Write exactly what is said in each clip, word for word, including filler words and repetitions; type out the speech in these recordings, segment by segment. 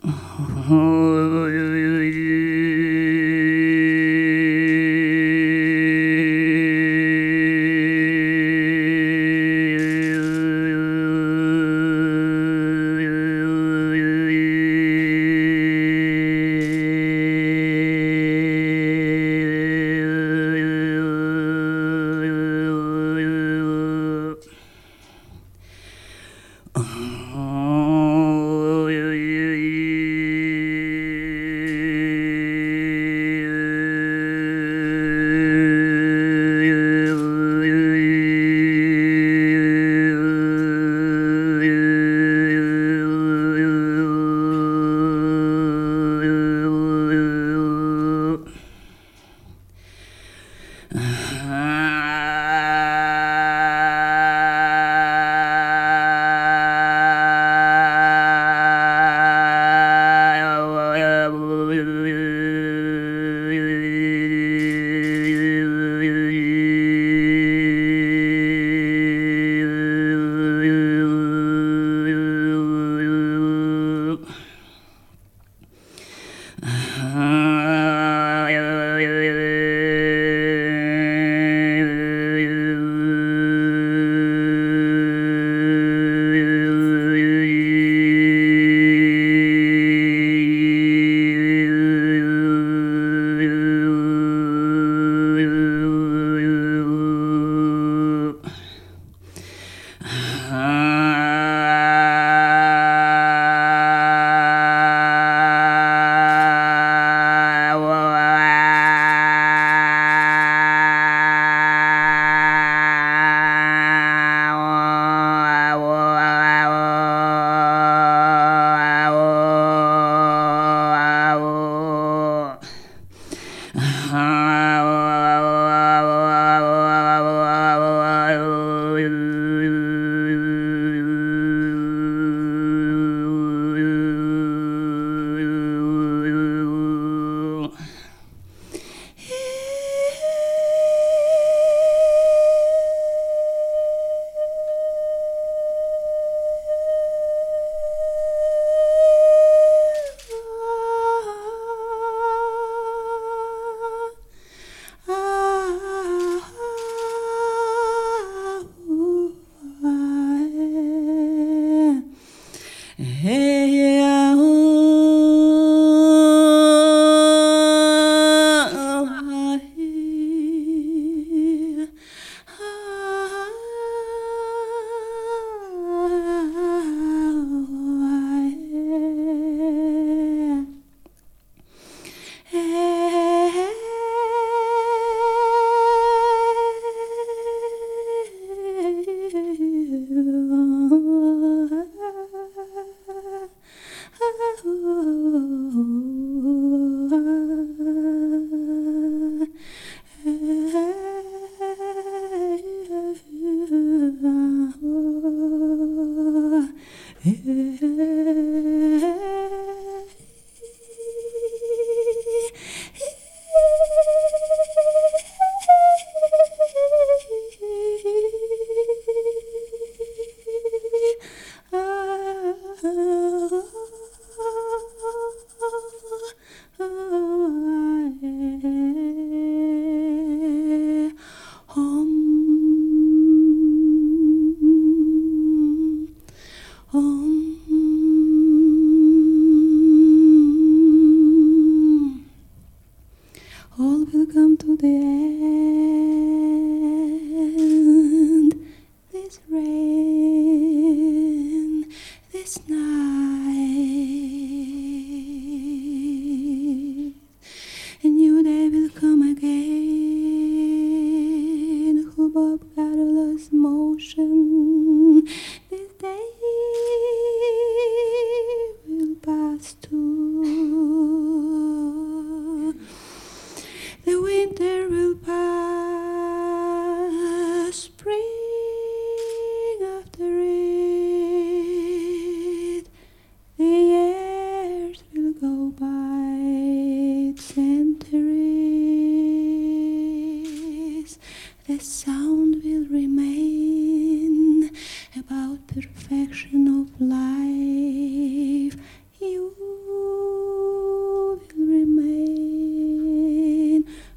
Perfection of life, you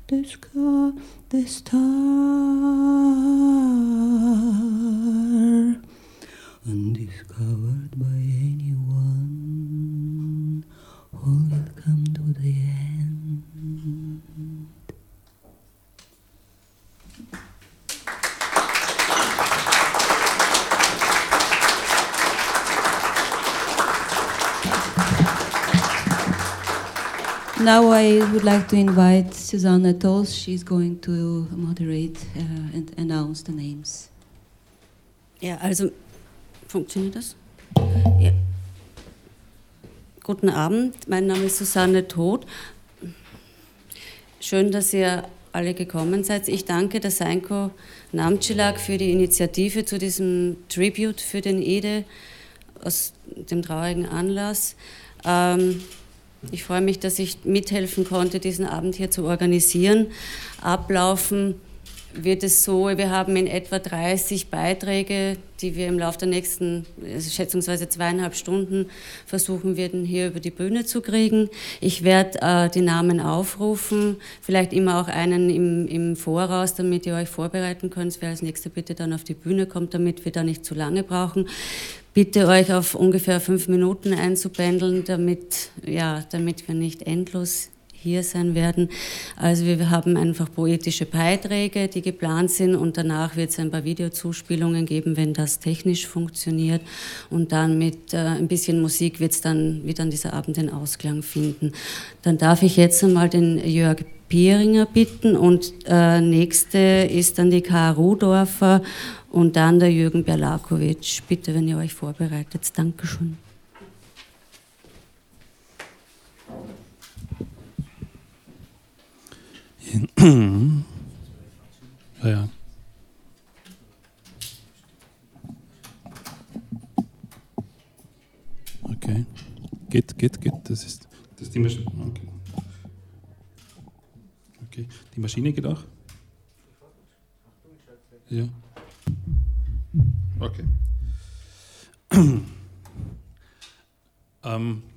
the sky, the star, undiscovered by anyone, all will come to the end. Now I would like to invite Susanne Tols. She's going to moderate uh, and announce the names. Ja, also funktioniert das? Ja. Guten Abend, mein Name ist Susanne Todt. Schön, dass ihr alle gekommen seid. Ich danke der Seinko Namtschilak für die Initiative zu diesem Tribute für den Ede aus dem traurigen Anlass. Ähm, Ich freue mich, dass ich mithelfen konnte, diesen Abend hier zu organisieren. Ablaufen wird es so, wir haben in etwa dreißig Beiträge, die wir im Laufe der nächsten, also schätzungsweise zweieinhalb Stunden versuchen werden, hier über die Bühne zu kriegen. Ich werde äh, die Namen aufrufen, vielleicht immer auch einen im, im Voraus, damit ihr euch vorbereiten könnt, wer als Nächster bitte dann auf die Bühne kommt, damit wir da nicht zu lange brauchen. Bitte euch auf ungefähr fünf Minuten einzupendeln, damit, ja, damit wir nicht endlos hier sein werden. Also wir haben einfach poetische Beiträge, die geplant sind, und danach wird es ein paar Videozuspielungen geben, wenn das technisch funktioniert, und dann mit äh, ein bisschen Musik wird's dann, wird dann dieser Abend den Ausklang finden. Dann darf ich jetzt einmal den Jörg Pieringer bitten, und äh, nächste ist dann die K. Rudorfer und dann der Jürgen Berlakovic. Bitte, wenn ihr euch vorbereitet. Dankeschön. Ja, ja. Okay. Geht, geht, geht. Das ist, das ist die Maschine. Okay. Okay. Die Maschine geht auch? Ja. Okay. ähm.